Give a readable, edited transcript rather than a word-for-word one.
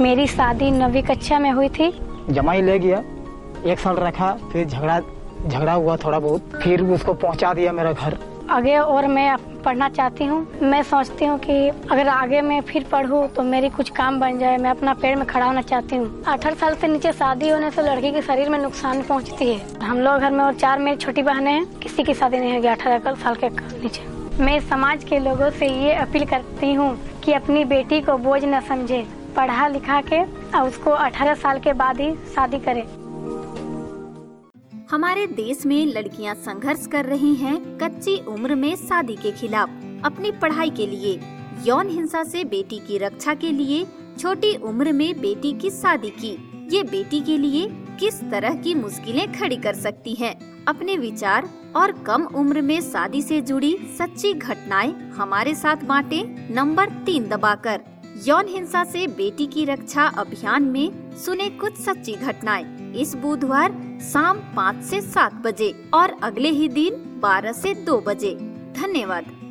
मेरी शादी 9वीं कक्षा में हुई थी। जमाई ले गया, 1 साल रखा, फिर झगड़ा हुआ थोड़ा बहुत, फिर उसको पहुंचा दिया मेरा घर। आगे और मैं पढ़ना चाहती हूँ। मैं सोचती हूँ कि अगर आगे मैं फिर पढूं तो मेरी कुछ काम बन जाए। मैं अपना पैर में खड़ा होना चाहती हूँ। 18 साल से नीचे शादी होने से लड़की के शरीर में नुकसान पहुँचती है। हम लोग घर में और 4 मेरी छोटी बहनें हैं, किसी की शादी नहीं होगी 18 साल के नीचे। मैं समाज के लोगों से ये अपील करती हूँ कि अपनी बेटी को बोझ न समझे, पढ़ा लिखा के और उसको 18 साल के बाद ही शादी करे। हमारे देश में लड़कियां संघर्ष कर रही हैं कच्ची उम्र में शादी के खिलाफ। अपनी पढ़ाई के लिए, यौन हिंसा से बेटी की रक्षा के लिए छोटी उम्र में बेटी की शादी की। ये बेटी के लिए किस तरह की मुश्किलें खड़ी कर सकती हैं? अपने विचार और कम उम्र में शादी से जुड़ी सच्ची घटनाएं हमारे साथ बांटें नंबर 3 दबाकर। यौन हिंसा से बेटी की रक्षा अभियान में सुने कुछ सच्ची घटनाएं इस बुधवार शाम 5 से 7 बजे और अगले ही दिन 12 से 2 बजे। धन्यवाद।